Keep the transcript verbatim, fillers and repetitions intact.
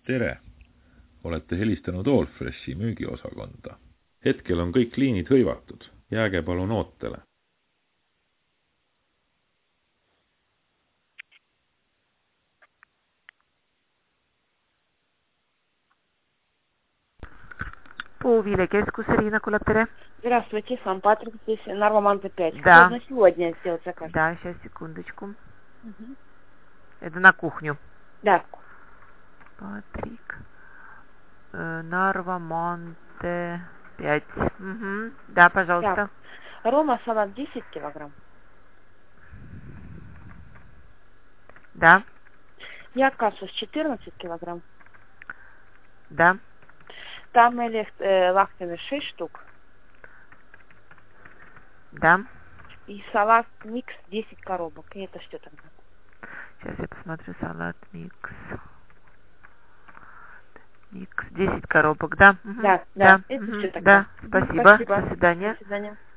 Tere! Olete helistanud Allfreshi müügiosakonda. Hetkel on kõik liinid hõivatud. Jääge palun ootele. Puuviljakeskus, Ирина Кулатере. Здравствуйте, сам Патрик, здесь Нарва Манта пять. Да. Можно сегодня сделать заказ? Да, сейчас, секундочку. Угу. Это на кухню. Да. Патрик. Э, Нарва Монте пять. Угу. Да, пожалуйста. Так. Рома, салат десять килограмм. Да. Якасус четырнадцать килограмм. Да. Там э, лахтами шесть штук. Да. И салат микс десять коробок. И это что тогда? Сейчас я посмотрю. Салат микс. Микс десять коробок, да? Да, да. Да, Это угу. все тогда. Да. Спасибо. Спасибо. До свидания. До свидания.